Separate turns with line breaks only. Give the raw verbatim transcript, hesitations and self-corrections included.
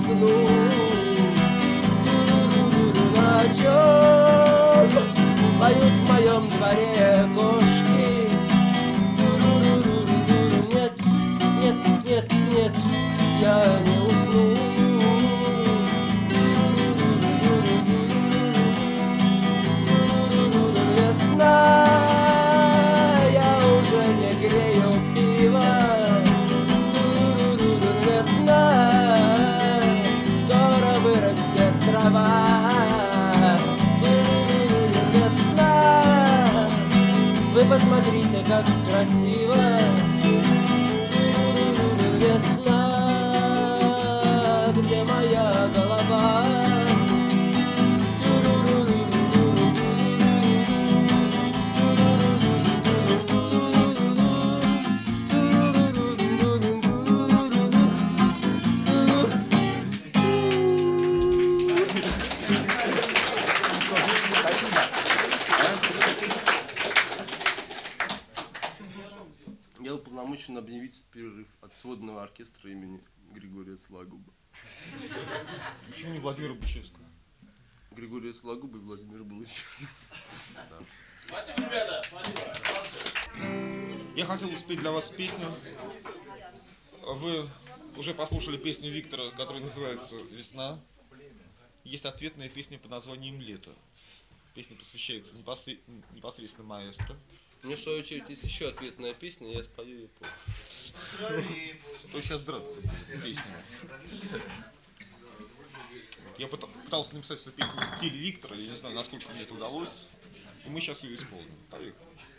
усну. На чем поют в моем дворе кошки? Нет, нет, нет, нет, я не усну. Весна, я уже не грею пиво. Весна, скоро вырастет трава. Весна, вы посмотрите, как красиво. Весна, где моя голова? Я уполномочен объявить перерыв от сводного оркестра имени Григория Сологуба.
Почему не Владимира Бычевского?
Григория Сологуба и Владимира Булычева. Да.
Спасибо, ребята. Спасибо.
Я хотел бы спеть для вас песню. Вы уже послушали песню Виктора, которая называется «Весна». Есть ответная песня под названием «Лето». Песня посвящается непосредственно маэстро.
У меня, в свою очередь, есть еще ответная песня, я спою ее позже.
То сейчас драться песнями. Я пытался написать эту песню в стиле Виктора, я не знаю, насколько мне это удалось. И мы сейчас ее исполним. Поехали.